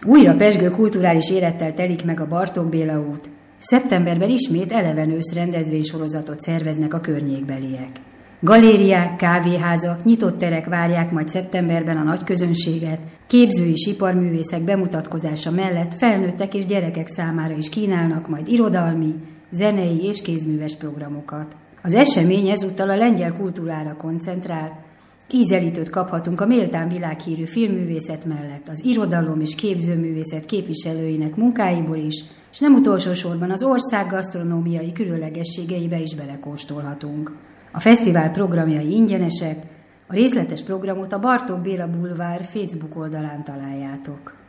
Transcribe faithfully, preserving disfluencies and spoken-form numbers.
Újra pezsgő kulturális élettel telik meg a Bartók Béla út. Szeptemberben ismét Eleven ősz rendezvénysorozatot szerveznek a környékbeliek. Galériák, kávéházak, nyitott terek várják majd szeptemberben a nagy közönséget, képző és iparművészek bemutatkozása mellett felnőttek és gyerekek számára is kínálnak majd irodalmi, zenei és kézműves programokat. Az esemény ezúttal a lengyel kultúrára koncentrál, ízelítőt kaphatunk a méltán világhírű filmművészet mellett, az irodalom és képzőművészet képviselőinek munkáiból is, és nem utolsó sorban az ország gasztronómiai különlegességeibe is belekóstolhatunk. A fesztivál programjai ingyenesek, a részletes programot a Bartók Béla Bulvár Facebook oldalán találjátok.